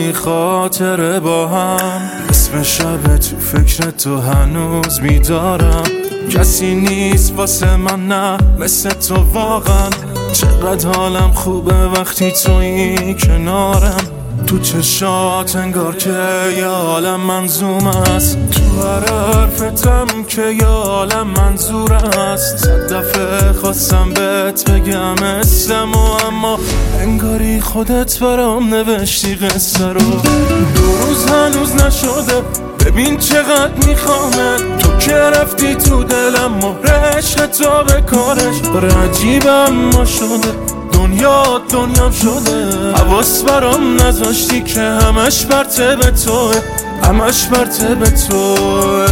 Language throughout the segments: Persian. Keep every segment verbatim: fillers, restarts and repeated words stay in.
انگاری خاطره با هم. اسم شب تو فکر تو هنوز میدارم. کسی نیست واسه من نه مثل تو واقعا. چقدر حالم خوبه وقتی تویی کنارم. تو چشات انگار که یه عالم منظوم است. تو هر حرفتم که یه عالم منظور است. صد دفعه خواستم بهت بگم اسم و اما انگاری خودت برام نوشتی قصه رو. دو روز هنوز نشده ببین چقدر میخوامه. تو که رفتی تو دلم مهر عشق تا به کارش. عجیبم ما شده دنیا دنیام شده. حواس برام نذاشتی که همش برته به توه. همش برته به توه.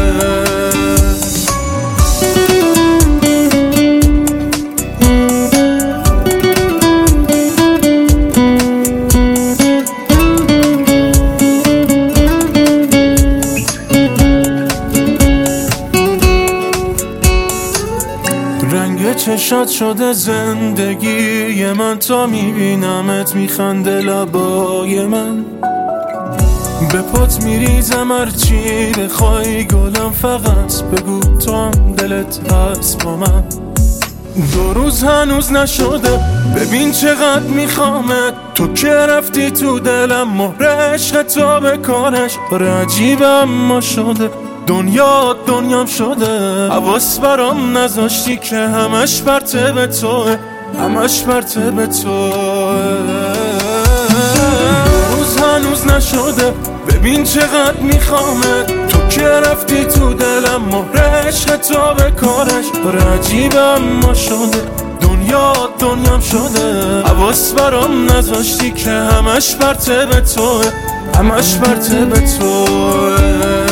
رنگ چشات شده زندگی من. تا میبینمت میخنده لبای من. به پات میریزم هرچی بخوای گلم. فقط بگو تو هم دلت هست با من. دو روز هنوز نشده ببین چقدر میخوامت. تو که رفتی تو دلم مهر عشق تا به کارش. عجیبم ما شده دنیا دنیام شده. حواس برام نذاشتی که همش برته به توه. همش برته به توه. روز هنوز نشده ببین چقدر میخوامت. تو که رفتی تو دلم مهر عشق تا به کارش. عجیبم ما شده دنیا دنیام شده. حواس برام نذاشتی که همش برته به توه. همش برته به توه.